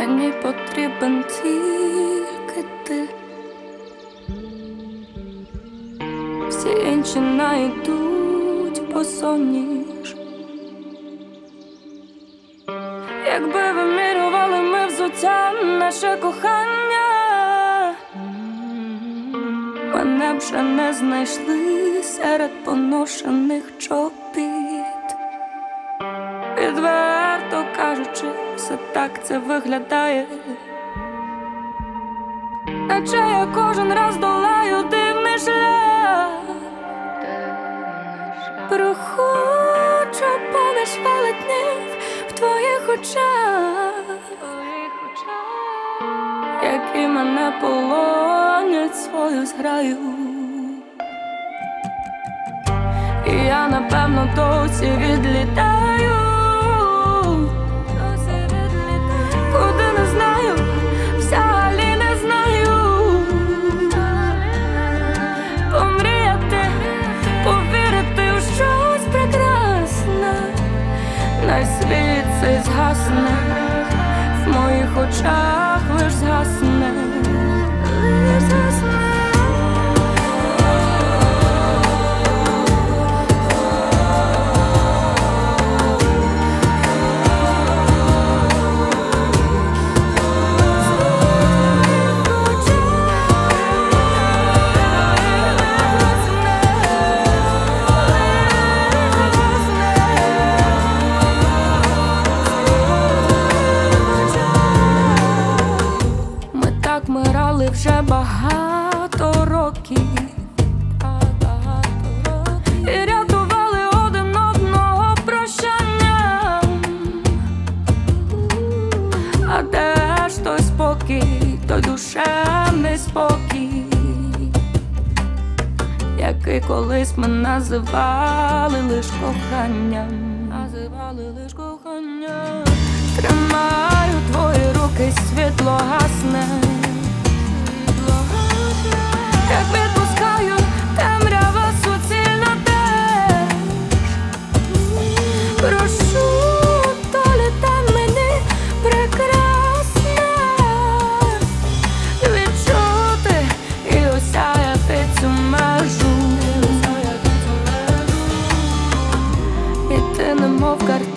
Мені потрібен тільки ти. Всі інші найдуть босоніж. Якби вимірювали ми взуття наше кохання, мене б вже не знайшли серед поношених чобіт. Відверто кажучи, все так це виглядає, наче я кожен раз долаю дивний шлях. Проходжу поміж велетнів в твоїх очах, які мене полонять свою зграю. І я напевно досі відлітаю, куди не знаю, взагалі не знаю. Помріяти, повірити у щось прекрасне, най світ цей згасне, в моїх очах лиш згасне, лиш згасне. Ми грали вже багато років і рятували один одного прощанням. А де ж той спокій, той душевний спокій, який колись ми називали лиш коханням. Тримаю твої руки, світло гасне, як відпускаю, темрява суцільно теж. Прошу, долі дай мені прекрасне відчути і осяяти цю межу. І ти немов картина